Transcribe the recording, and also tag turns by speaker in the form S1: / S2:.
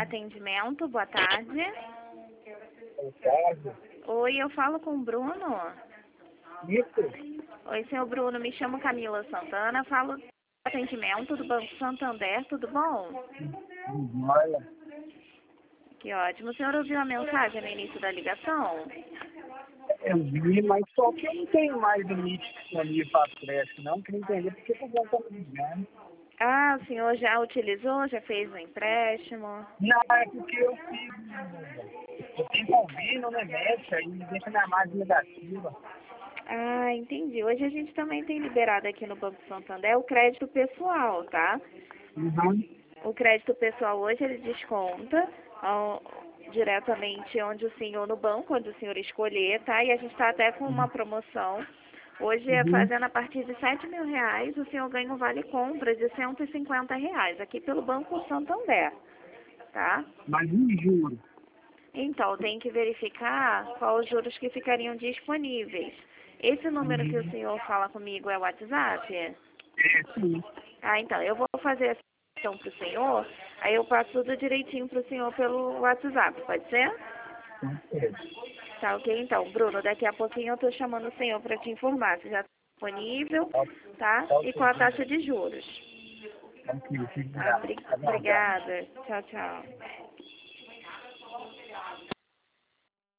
S1: atendimento, boa tarde.
S2: Boa tarde.
S1: Oi, eu falo com o Bruno.
S2: Isso?
S1: Oi, senhor Bruno, me chamo Camila Santana, falo do atendimento do Banco Santander, tudo bom?
S2: Olha,
S1: Que ótimo. O senhor ouviu a mensagem no início da ligação?
S2: eu vi, mas só que eu não tenho mais limite disponível para crédito, não. Queria entender por que o banco está me ligando.
S1: Ah, o senhor já utilizou, já fez um empréstimo?
S2: Não, é porque eu tenho convênio, né, médica, aí me deixa minha margem negativa.
S1: Ah, entendi. Hoje a gente também tem liberado aqui no Banco Santander o crédito pessoal, tá?
S2: Uhum.
S1: O crédito pessoal hoje ele desconta diretamente onde o senhor, no banco, onde o senhor escolher, tá? E a gente está até com uma promoção. Hoje,
S2: Uhum.
S1: fazendo a partir de R$ 7.000, o senhor ganha um vale-compra de R$ 150 aqui pelo Banco Santander, tá?
S2: Mas em juros.
S1: Então, tem que verificar quais os juros que ficariam disponíveis. Esse número que o
S2: Uhum.
S1: senhor fala comigo é o WhatsApp?
S2: É, sim.
S1: Ah, então, eu vou fazer essa questão para o senhor, aí eu passo tudo direitinho para o senhor pelo WhatsApp, pode ser?
S2: É.
S1: Tá ok, então, Bruno, daqui a pouquinho eu tô chamando o senhor para te informar se já está disponível, tá?
S2: Qual
S1: E
S2: que
S1: com a taxa de juros.
S2: é o que
S1: Tá?
S2: fica aguardando?
S1: Obrigada. Tchau, tchau.